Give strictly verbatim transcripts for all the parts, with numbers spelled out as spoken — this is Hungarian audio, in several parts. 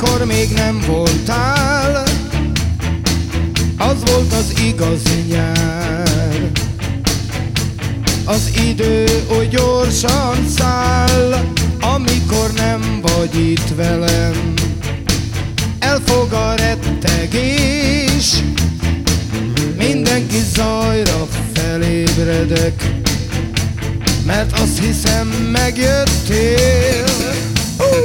amikor még nem voltál, az volt az igazi nyár. Az idő oly gyorsan száll, amikor nem vagy itt velem. Elfog a rettegés, mindenki zajra felébredek, mert azt hiszem megjöttél. uh!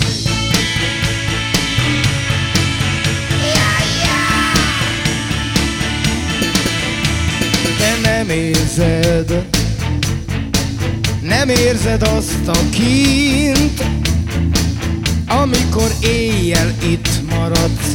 De nem érzed, nem érzed azt a kínt, amikor éjjel itt maradsz.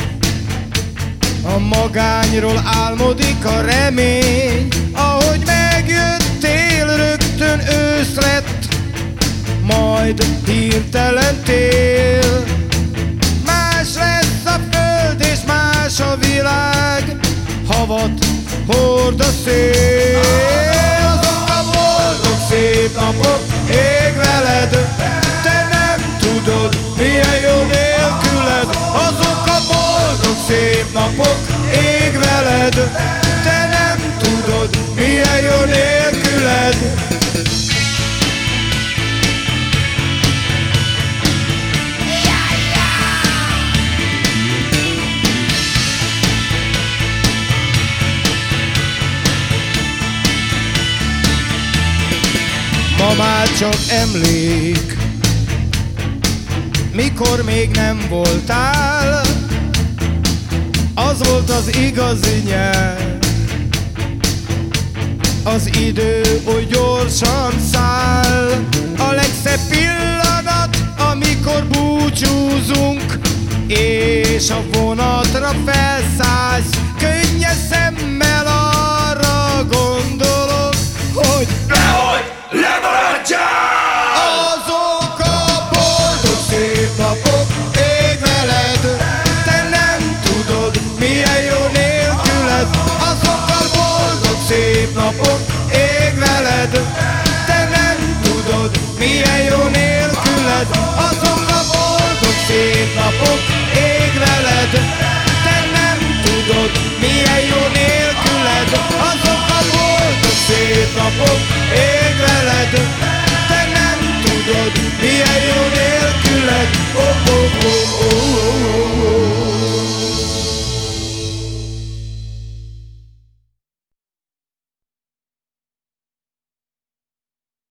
A magányról álmodik a remény, ahogy megjöttél, rögtön ősz lett, majd hirtelen tél. Más lesz a föld és más a világ, havat hord a szél. Azok a boldog szép napok ég veled, te nem tudod, milyen jó nélküled. Azok a boldog szép napok ég veled, te nem tudod, milyen jó nélküled. Ma már csak emlék, mikor még nem voltál, az volt az igazi nyár. Az idő oly gyorsan száll, a legszebb pillanat, amikor búcsúzunk, és a vonatra felszállsz. Könnyes szemmel arra gondolok, hogy nehogy lemaradjál! Azok a boldog szép napok ég veled, te nem tudod, milyen jó nélküled. Azok a boldog szép napok ég veled, te nem tudod, milyen jó nélküled. Azok a boldog szép napok